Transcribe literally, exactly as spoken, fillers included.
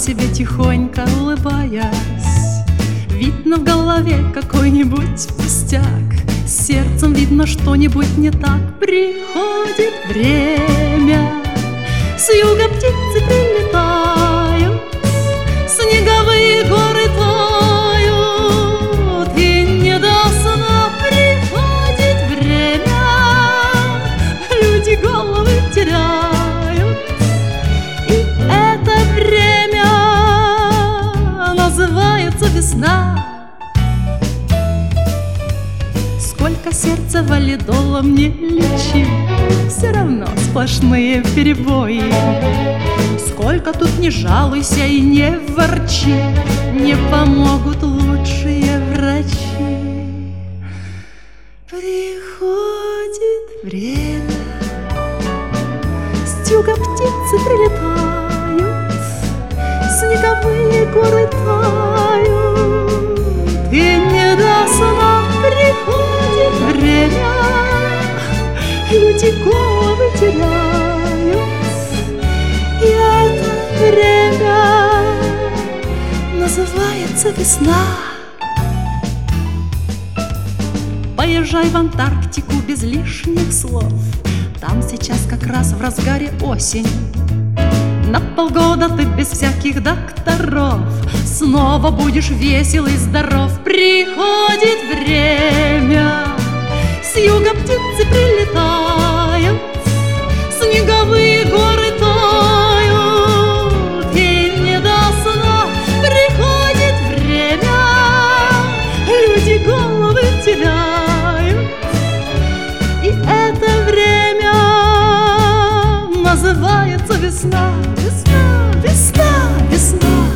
себе тихонько улыбаясь. Видно в голове какой-нибудь пустяк, с сердцем видно что-нибудь не так. Приходит время, с юга птицы прилетают, снеговые горы тают, и не до сна приходит время, люди головы теряют. И это время называется весна. Сколько сердца валидолом не лечи, все равно сплошные перебои. Сколько тут не жалуйся и не ворчи, не помогут лучшие врачи. Приходит время, с юга птицы прилетают, снеговые горы тают, и не до сна приходит время, люди головы теряют. И это время называется весна. Поезжай в Антарктику без лишних слов, там сейчас как раз в разгаре осень. На полгода ты без всяких докторов снова будешь весел и здоров. Приходит время, с юга птицы прилетают, снеговые горы тают, и не до сна приходит время, люди головы теряют. И это время называется весна. Весна, весна, весна.